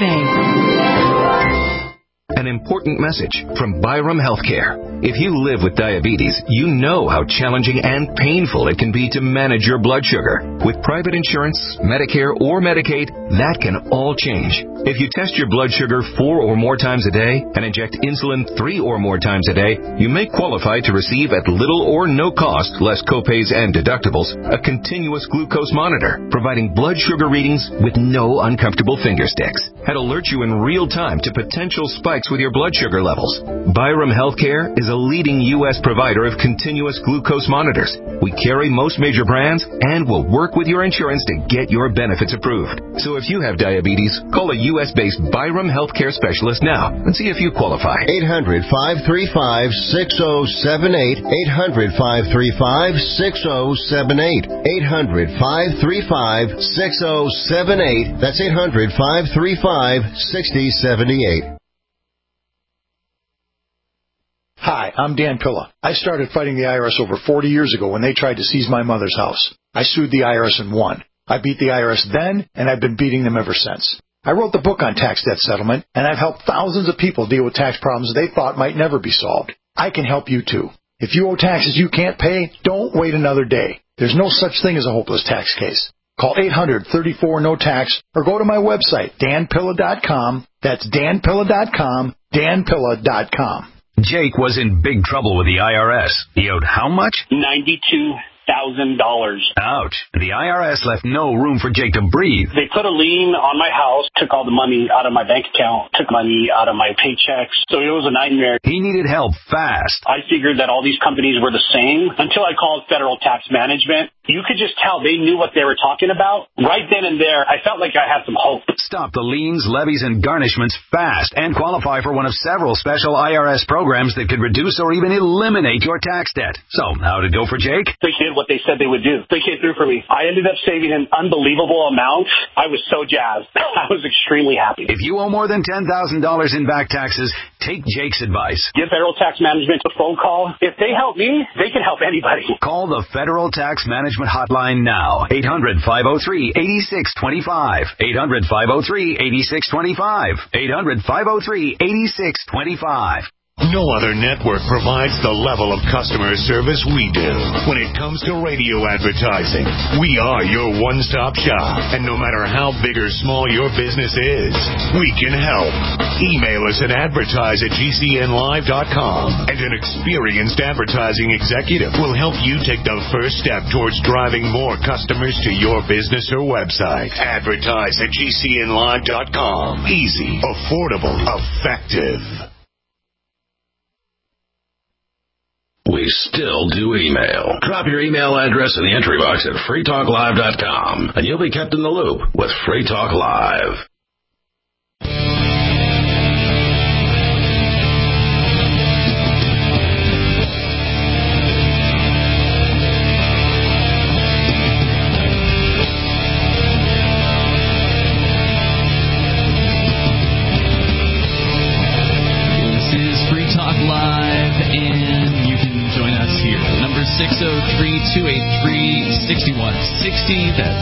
S16: Bay.
S17: An important message from Byram Healthcare. If you live with diabetes, you know how challenging and painful it can be to manage your blood sugar. With private insurance, Medicare, or Medicaid, that can all change. If you test your blood sugar 4 or more times a day and inject insulin 3 or more times a day, you may qualify to receive at little or no cost, less copays and deductibles, a continuous glucose monitor, providing blood sugar readings with no uncomfortable finger sticks. It alert you in real time to potential spikes with your blood sugar levels. Byram Healthcare is a leading U.S. provider of continuous glucose monitors. We carry most major brands and will work with your insurance to get your benefits approved. So if you have diabetes, call a U.S.-based Byram Healthcare specialist now and see if you qualify.
S14: 800-535-6078. 800-535-6078. 800-535-6078. That's 800-535-6078.
S18: Hi, I'm Dan Pilla. I started fighting the IRS over 40 years ago when they tried to seize my mother's house. I sued the IRS and won. I beat the IRS then, and I've been beating them ever since. I wrote the book on tax debt settlement, and I've helped thousands of people deal with tax problems they thought might never be solved. I can help you, too. If you owe taxes you can't pay, don't wait another day. There's no such thing as a hopeless tax case. Call 800-34-NO-TAX or go to my website, danpilla.com. That's danpilla.com, danpilla.com.
S17: Jake was in big trouble with the IRS. He owed how much?
S19: $92,000.
S17: Ouch. The IRS left no room for Jake to breathe.
S19: They put a lien on my house, took all the money out of my bank account, took money out of my paychecks. So it was a nightmare.
S17: He needed help fast.
S19: I figured that all these companies were the same until I called Federal Tax Management. You could just tell they knew what they were talking about. Right then and there, I felt like I had some hope.
S17: Stop the liens, levies, and garnishments fast and qualify for one of several special IRS programs that could reduce or even eliminate your tax debt. So, how'd it go for Jake?
S19: They did what they said they would do. They came through for me. I ended up saving an unbelievable amount. I was so jazzed. I was extremely happy.
S17: If you owe more than $10,000 in back taxes, take Jake's advice.
S19: Give Federal Tax Management a phone call. If they help me, they can help anybody.
S17: Call the Federal Tax Management Hotline now. 800-503-8625. 800-503-8625. 800-503-8625.
S20: No other network provides the level of customer service we do. When it comes to radio advertising, we are your one-stop shop. And no matter how big or small your business is, we can help. Email us at advertise@gcnlive.com, and an experienced advertising executive will help you take the first step towards driving more customers to your business or website. Advertise@gcnlive.com. Easy, affordable, effective.
S21: We still do email. Drop your email address in the entry box at freetalklive.com, and you'll be kept in the loop with Free Talk Live.
S3: This is Free Talk Live, and 603-283-6160. That's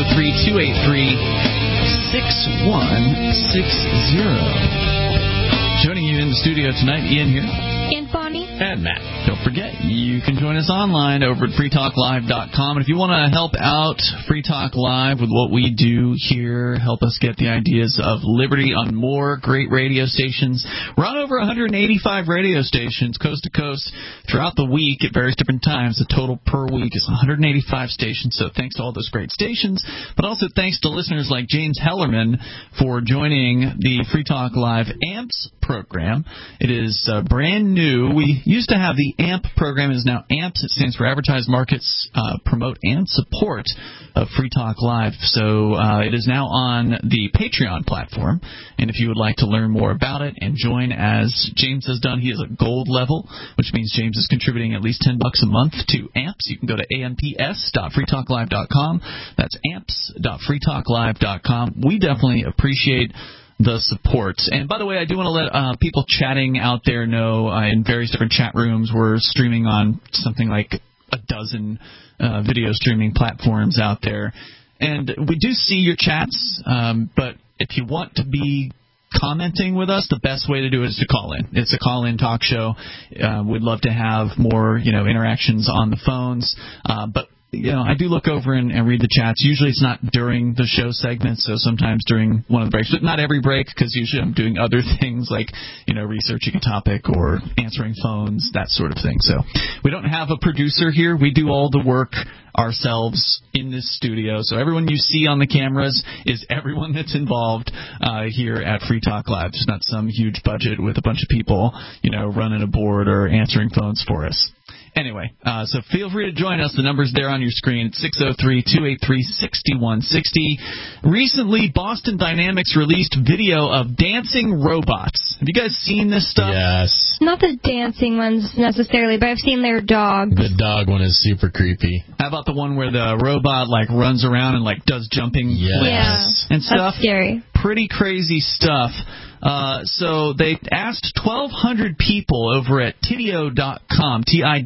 S3: 603-283-6160. Joining you in the studio tonight, Ian here.
S5: And Bonnie.
S3: And Matt. Don't forget, you can join us online over at freetalklive.com. And if you want to help out Free Talk Live with what we do here, help us get the ideas of liberty on more great radio stations. We're on over 185 radio stations, coast to coast, throughout the week at various different times. The total per week is 185 stations. So thanks to all those great stations. But also thanks to listeners like James Hellerman for joining the Free Talk Live AMPS program. It is brand new. We used to have the AMP program. It is now AMPS. It stands for Advertise, Markets, Promote, and Support of Free Talk Live. So it is now on the Patreon platform. And if you would like to learn more about it and join as James has done, he is at gold level, which means James is contributing at least $10 a month to AMPS. You can go to amps.freetalklive.com. That's amps.freetalklive.com. We definitely appreciate the support. And by the way, I do want to let people chatting out there know in various different chat rooms, we're streaming on something like a dozen video streaming platforms out there. And we do see your chats, but if you want to be commenting with us, the best way to do it is to call in. It's a call-in talk show. We'd love to have more, interactions on the phones. But I do look over and read the chats. Usually it's not during the show segment, so sometimes during one of the breaks. But not every break, because usually I'm doing other things like, researching a topic or answering phones, that sort of thing. So we don't have a producer here. We do all the work ourselves in this studio. So everyone you see on the cameras is everyone that's involved here at Free Talk Live. It's not some huge budget with a bunch of people, running a board or answering phones for us. Anyway, so feel free to join us. The number's there on your screen. It's 603-283-6160. Recently, Boston Dynamics released video of dancing robots. Have you guys seen this stuff?
S4: Yes.
S5: Not the dancing ones necessarily, but I've seen their dogs.
S4: The dog one is super creepy.
S3: How about the one where the robot runs around and does jumping flips and stuff?
S5: That's scary.
S3: Pretty crazy stuff. So they asked 1,200 people over at Tidio.com,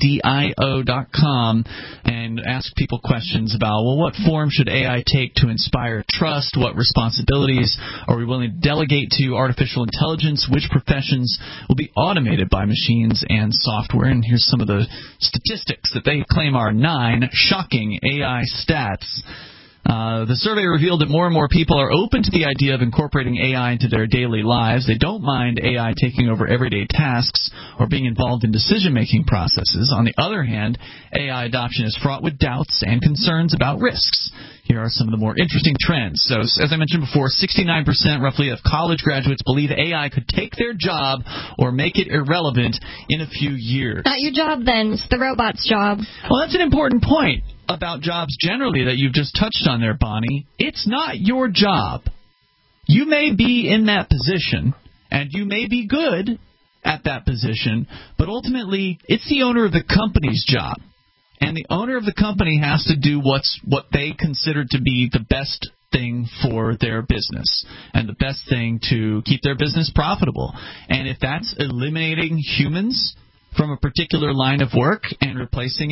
S3: Tidio.com, and asked people questions about, well, what form should AI take to inspire trust? What responsibilities are we willing to delegate to artificial intelligence? Which professions will be automated by machines and software? And here's some of the statistics that they claim are 9 shocking AI stats. The survey revealed that more and more people are open to the idea of incorporating AI into their daily lives. They don't mind AI taking over everyday tasks or being involved in decision-making processes. On the other hand, AI adoption is fraught with doubts and concerns about risks. Here are some of the more interesting trends. So, as I mentioned before, 69% roughly of college graduates believe AI could take their job or make it irrelevant in a few years.
S5: Not your job, then. It's the robot's job.
S3: Well, that's an important point about jobs generally that you've just touched on there, Bonnie. It's not your job. You may be in that position, and you may be good at that position, but ultimately it's the owner of the company's job. And the owner of the company has to do what they consider to be the best thing for their business and the best thing to keep their business profitable. And if that's eliminating humans from a particular line of work and replacing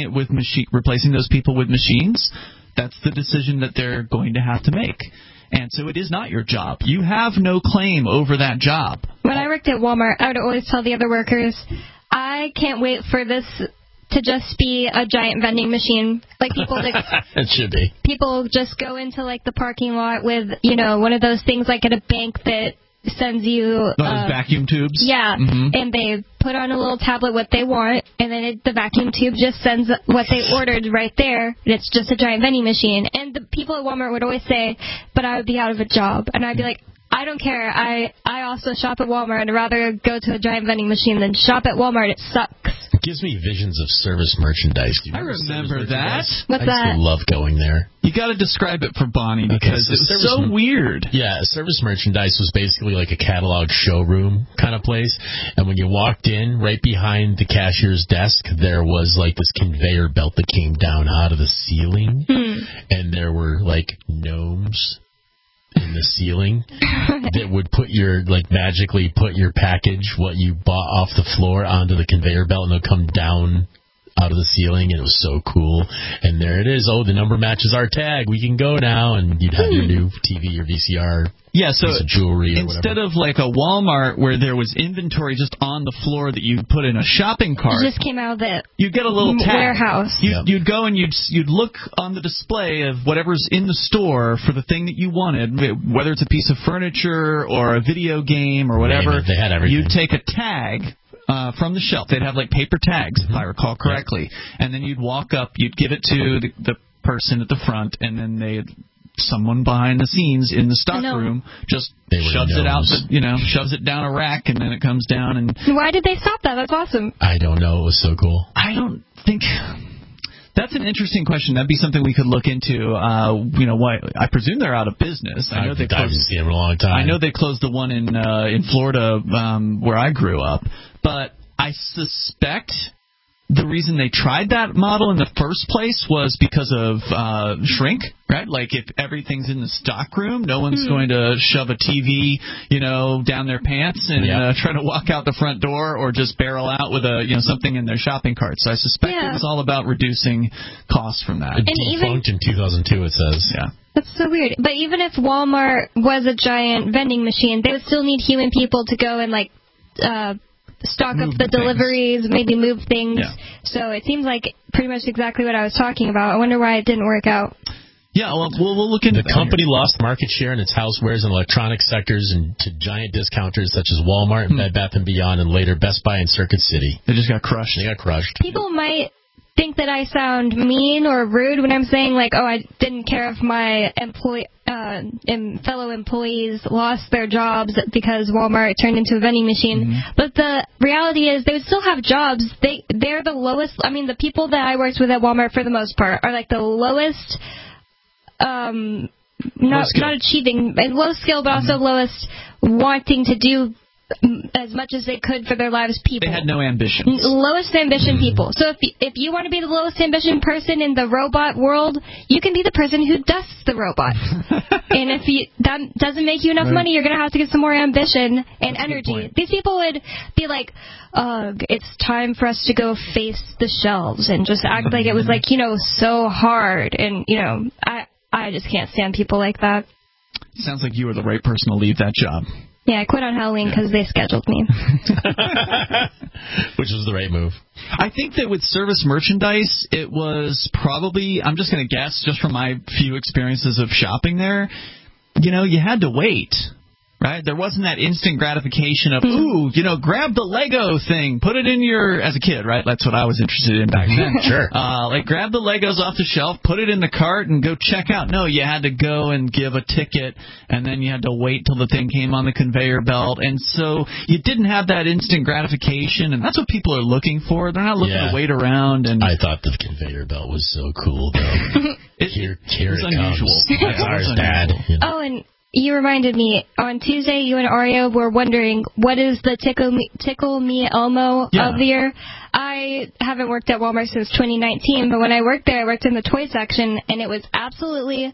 S3: those people with machines, that's the decision that they're going to have to make. And so it is not your job. You have no claim over that job.
S5: When I worked at Walmart, I would always tell the other workers, I can't wait for this to just be a giant vending machine. People
S4: it should be.
S5: People just go into the parking lot with, one of those things like at a bank that sends you
S3: those vacuum tubes.
S5: Yeah, and they put on a little tablet what they want, and then the vacuum tube just sends what they ordered right there, and it's just a giant vending machine. And the people at Walmart would always say, but I would be out of a job. And I'd be like, I don't care. I also shop at Walmart, and I'd rather go to a giant vending machine than shop at Walmart. It sucks.
S4: It gives me visions of service merchandise.
S3: I remember that.
S5: What's that?
S4: I used to love going there.
S3: You got to describe it for Bonnie because it was so weird.
S4: Yeah, service merchandise was basically like a catalog showroom kind of place. And when you walked in, right behind the cashier's desk, there was this conveyor belt that came down out of the ceiling. And there were gnomes in the ceiling that would magically put your package, what you bought off the floor, onto the conveyor belt, and they'll come down out of the ceiling, and it was so cool. And there it is. Oh, the number matches our tag. We can go now. And you'd have your new TV or VCR.
S3: Yeah, so
S4: piece of jewelry or
S3: instead
S4: whatever.
S3: of a Walmart where there was inventory just on the floor that you put in a shopping cart,
S5: it just came out of the
S3: you'd get a little tag.
S5: warehouse.
S3: You'd go and you'd look on the display of whatever's in the store for the thing that you wanted, whether it's a piece of furniture or a video game or whatever.
S4: They had everything.
S3: You'd take a tag from the shelf. They'd have paper tags, if I recall correctly. And then you'd walk up, you'd give it to the person at the front, and then someone behind the scenes in the stock room just shoves it out, shoves it down a rack, and then it comes down. And
S5: why did they stop that? That's awesome.
S4: I don't know. It was so cool.
S3: I don't think. That's an interesting question. That'd be something we could look into. Why? I presume they're out of business. I know they closed.
S4: I haven't seen them in a long time.
S3: I know they closed the one in Florida where I grew up, but I suspect the reason they tried that model in the first place was because of shrink, right? If everything's in the stock room, no one's going to shove a TV, down their pants and try to walk out the front door, or just barrel out with something in their shopping cart. So I suspect it was all about reducing costs from that.
S4: It defunct in 2002, it says.
S3: Yeah.
S5: That's so weird. But even if Walmart was a giant vending machine, they would still need human people to go and stock up the deliveries, maybe move things.
S3: Yeah.
S5: So it seems like pretty much exactly what I was talking about. I wonder why it didn't work out.
S3: Yeah, well, we'll look into
S4: the company lost market share in its housewares and electronic sectors and to giant discounters such as Walmart and Bed Bath & Beyond, and later Best Buy and Circuit City.
S3: They just got crushed.
S5: People might think that I sound mean or rude when I'm saying I didn't care if my fellow employees lost their jobs because Walmart turned into a vending machine. But the reality is they would still have jobs. They're the lowest. I mean, the people that I worked with at Walmart for the most part are the lowest. Not achieving low skill, but also lowest wanting to do as much as they could for their lives people.
S3: They had no ambitions.
S5: Lowest ambition people. So if you want to be the lowest ambition person in the robot world, you can be the person who dusts the robot. And if that doesn't make you enough money, you're going to have to get some more ambition and energy. These people would be like, it's time for us to go face the shelves, and just act like it was like, so hard. And, I just can't stand people like that.
S3: Sounds like you were the right person to leave that job.
S5: Yeah, I quit on Halloween because they scheduled me.
S4: Which was the right move.
S3: I think that with service merchandise, it was probably, I'm just going to guess, just from my few experiences of shopping there, you had to wait. Right? There wasn't that instant gratification of, grab the Lego thing, put it in as a kid, right? That's what I was interested in back then.
S4: Sure.
S3: Grab the Legos off the shelf, put it in the cart, and go check out. No, you had to go and give a ticket, and then you had to wait till the thing came on the conveyor belt. And so you didn't have that instant gratification, and that's what people are looking for. They're not looking to wait around. And
S4: I thought the conveyor belt was so cool, though. Here it
S3: unusual.
S4: comes. That's ours, Dad.
S5: Oh, and you reminded me, on Tuesday, you and Ario were wondering, what is the Tickle Me Elmo of the year? I haven't worked at Walmart since 2019, but when I worked there, I worked in the toy section, and it was absolutely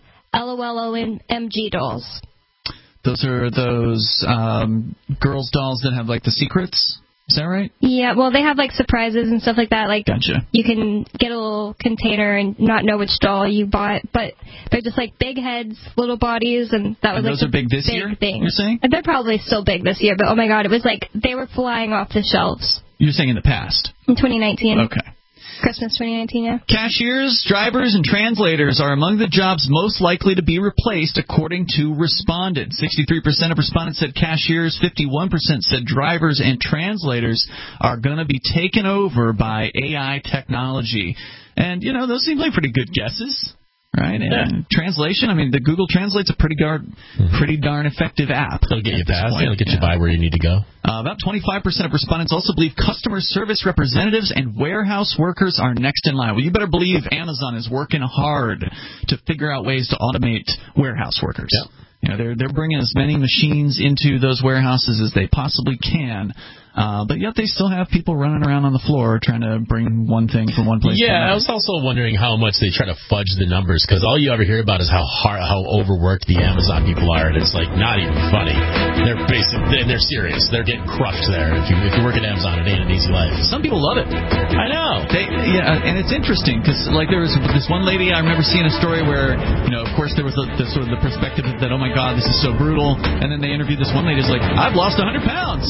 S5: LOLOMG dolls.
S3: Those are those girls' dolls that have, the secrets? Is that right?
S5: Yeah, well, they have, surprises and stuff like that.
S3: Gotcha.
S5: You can get a little container and not know which doll you bought, but they're just, big heads, little bodies, and that was,
S3: those are big this year,
S5: thing.
S3: You're saying?
S5: And they're probably still big this year, but, oh, my God, it was they were flying off the shelves.
S3: You're saying in the past?
S5: In 2019.
S3: Okay.
S5: Christmas 2019, yeah.
S3: Cashiers, drivers, and translators are among the jobs most likely to be replaced, according to Respondent. 63% of respondents said cashiers, 51% said drivers, and translators are going to be taken over by AI technology. And, those seem like pretty good guesses. Right, and translation, the Google Translate's a pretty darn effective app.
S4: It'll get you past, it'll get you by where you need to go.
S3: About 25% of respondents also believe customer service representatives and warehouse workers are next in line. Well, you better believe Amazon is working hard to figure out ways to automate warehouse workers.
S4: Yep.
S3: They're bringing as many machines into those warehouses as they possibly can. But yet they still have people running around on the floor trying to bring one thing from one place to another.
S4: I was also wondering how much they try to fudge the numbers, because all you ever hear about is how overworked the Amazon people are, and it's not even funny. They're serious. They're getting crushed there. If you work at Amazon, it ain't an easy life.
S3: Some people love it.
S4: I know.
S3: And it's interesting because there was this one lady I remember seeing a story where of course there was the sort of the perspective that, oh my God, this is so brutal, and then they interviewed this one lady who's like, I've lost 100 pounds.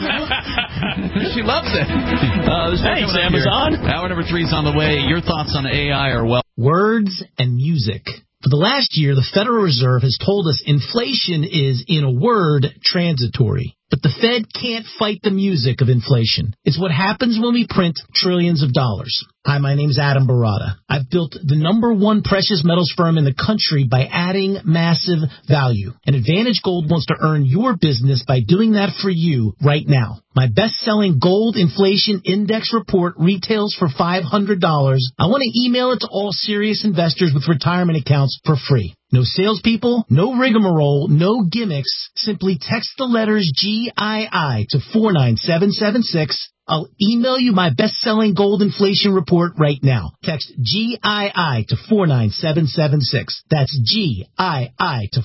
S3: She loves it.
S4: Thanks, Amazon.
S3: Hour number 3 is on the way. Your thoughts on AI are
S1: words and music. For the last year, the Federal Reserve has told us inflation is, in a word, transitory. But the Fed can't fight the music of inflation. It's what happens when we print trillions of dollars. Hi, my name's Adam Barada. I've built the #1 precious metals firm in the country by adding massive value. And Advantage Gold wants to earn your business by doing that for you right now. My best-selling Gold Inflation Index report retails for $500. I want to email it to all serious investors with retirement accounts for free. No salespeople, no rigmarole, no gimmicks. Simply text the letters GII to 49776. I'll email you my best-selling gold inflation report right now. Text GII to 49776. That's GII to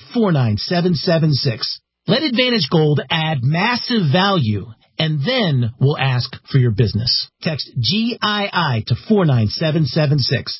S1: 49776. Let Advantage Gold add massive value, and then we'll ask for your business. Text GII to 49776.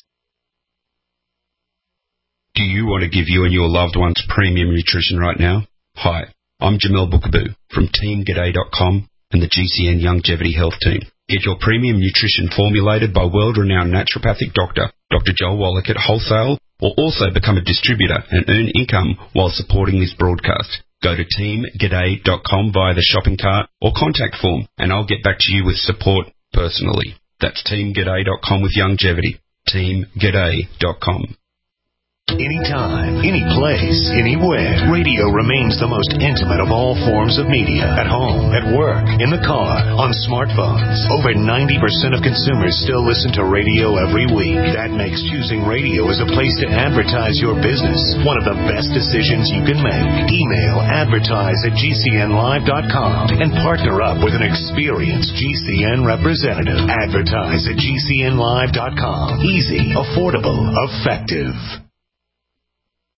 S10: Do you want to give you and your loved ones premium nutrition right now? Hi, I'm Jamel Bookaboo from TeamGaday.com and the GCN Longevity Health Team. Get your premium nutrition formulated by world-renowned naturopathic doctor, Dr. Joel Wallach at Wholesale, or also become a distributor and earn income while supporting this broadcast. Go to TeamGaday.com via the shopping cart or contact form, and I'll get back to you with support personally. That's TeamGaday.com with longevity. TeamGaday.com.
S20: Anytime, any place, anywhere. Radio remains the most intimate of all forms of media. At home, at work, in the car, on smartphones. Over 90% of consumers still listen to radio every week. That makes choosing radio as a place to advertise your business one of the best decisions you can make. Email advertise@gcnlive.com and partner up with an experienced GCN representative. Advertise@gcnlive.com. Easy, affordable, effective.